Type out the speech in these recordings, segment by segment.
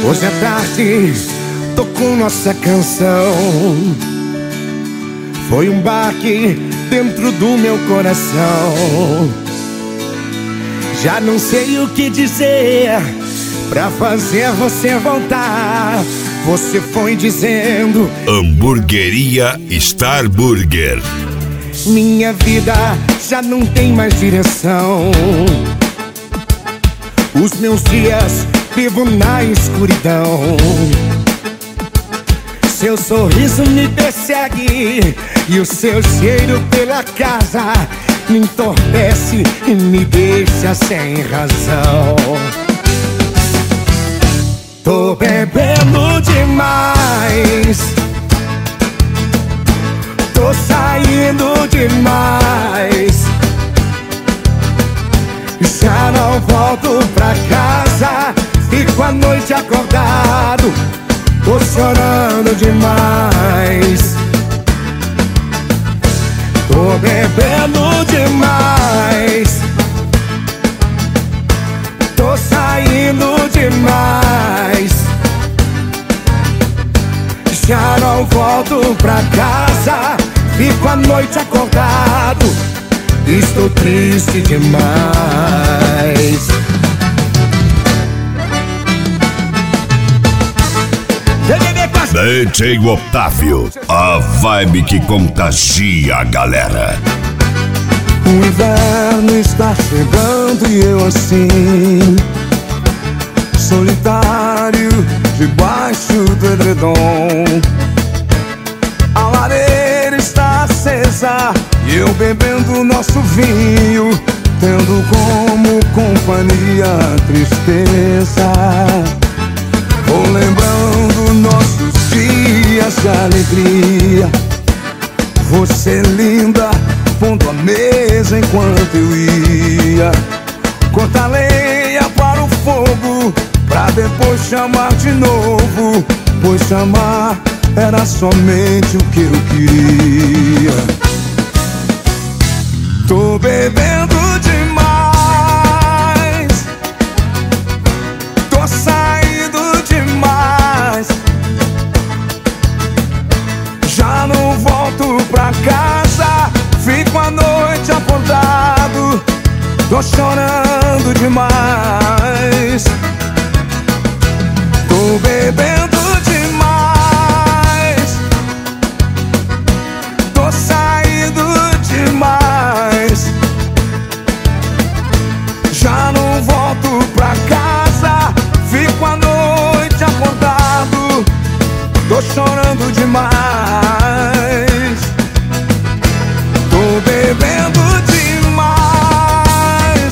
Hoje à tarde tocou nossa canção. Foi um baque dentro do meu coração. Já não sei o que dizer pra fazer você voltar. Você foi dizendo: Hamburgueria Star Burger. minha vida já não tem mais direção. Os meus dias vivo na escuridão. Seu sorriso me persegue e o seu cheiro pela casa me entorpece e me deixa sem razão. Tô bebendo demais, tô saindo demais, já não volto pra casa, fico a noite acordado, tô chorando demais. Tô bebendo demais, tô saindo demais, já não volto pra casa, fico a noite acordado, estou triste demais. DJ Otávio, a vibe que contagia a galera. O inverno está chegando e eu assim, solitário, debaixo do edredom. A lareira está acesa e eu bebendo nosso vinho, tendo como companhia a tristeza. Vou lembrando nossos dias de alegria, você linda, pondo a mesa enquanto eu ia cortar lenha para o fogo, pra depois chamar de novo, pois chamar era somente o que eu queria. Tô bebendo demais, tô saindo demais, já não volto pra casa, fico a noite acordado, tô chorando demais. Tô bebendo demais, tô saindo demais, já não volto pra casa, fico a noite acordado, tô chorando demais. Tô bebendo demais,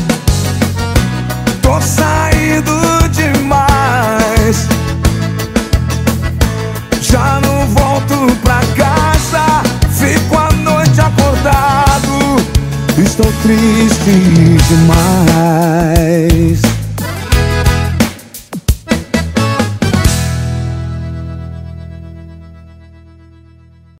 tô saindo demais, já não volto pra casa, fico a noite acordado, estou triste demais.